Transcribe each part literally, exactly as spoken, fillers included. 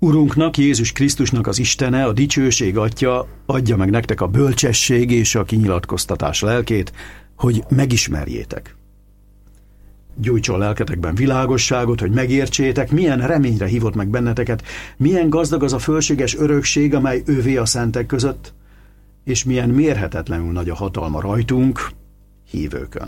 Urunknak, Jézus Krisztusnak az Istene, a dicsőség Atya adja meg nektek a bölcsesség és a kinyilatkoztatás lelkét, hogy megismerjétek. Gyújtson lelketekben világosságot, hogy megértsétek, milyen reményre hívott meg benneteket, milyen gazdag az a fölséges örökség, amely ővé a szentek között, és milyen mérhetetlenül nagy a hatalma rajtunk, hívőkön.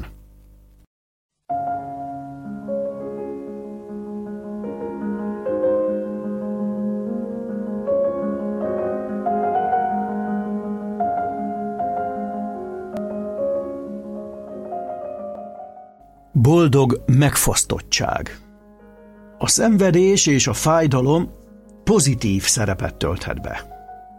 Boldog megfosztottság. A szenvedés és a fájdalom pozitív szerepet tölthet be.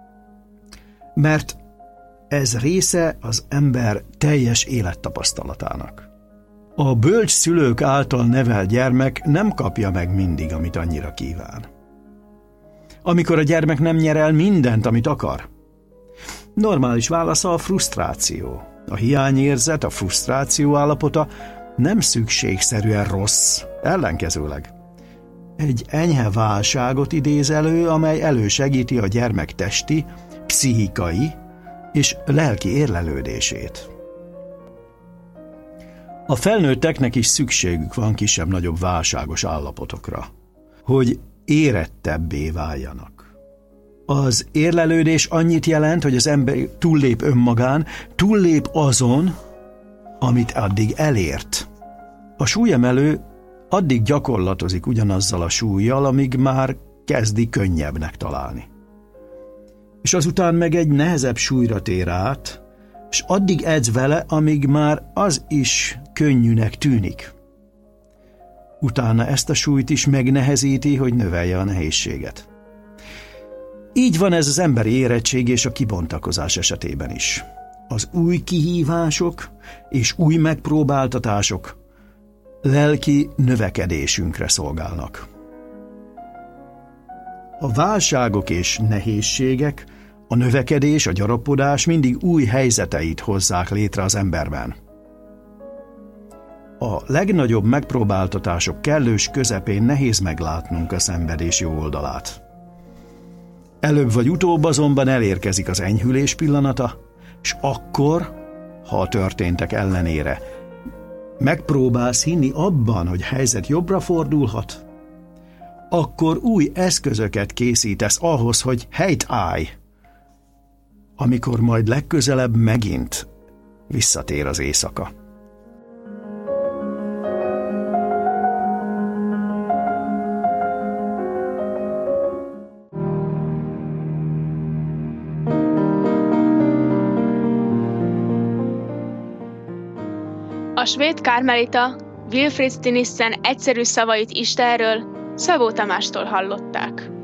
Mert ez része az ember teljes élettapasztalatának. A bölcs szülők által nevelt gyermek nem kapja meg mindig, amit annyira kíván. Amikor a gyermek nem nyer el mindent, amit akar. Normális válasza a frusztráció. A hiányérzet, a frusztráció állapota nem szükségszerűen rossz, ellenkezőleg. Egy enyhe válságot idéz elő, amely elősegíti a gyermek testi, pszichikai és lelki érlelődését. A felnőtteknek is szükségük van kisebb-nagyobb válságos állapotokra, hogy érettebbé váljanak. Az érlelődés annyit jelent, hogy az ember túllép önmagán, túllép azon, amit addig elért. A súlyemelő addig gyakorlatozik ugyanazzal a súlyjal, amíg már kezdi könnyebbnek találni. És azután meg egy nehezebb súlyra tér át, és addig edz vele, amíg már az is könnyűnek tűnik. Utána ezt a súlyt is megnehezíti, hogy növelje a nehézséget. Így van ez az emberi érettség és a kibontakozás esetében is. Az új kihívások és új megpróbáltatások lelki növekedésünkre szolgálnak. A válságok és nehézségek, a növekedés, a gyarapodás mindig új helyzeteit hozzák létre az emberben. A legnagyobb megpróbáltatások kellős közepén nehéz meglátnunk a szenvedés jó oldalát. Előbb vagy utóbb azonban elérkezik az enyhülés pillanata, és akkor, ha a történtek ellenére megpróbálsz hinni abban, hogy helyzet jobbra fordulhat, akkor új eszközöket készítesz ahhoz, hogy helyt állj, amikor majd legközelebb megint visszatér az éjszaka. A svéd kármelita Wilfrid Stinissen egyszerű szavait Istenről Szabó Tamástól hallották.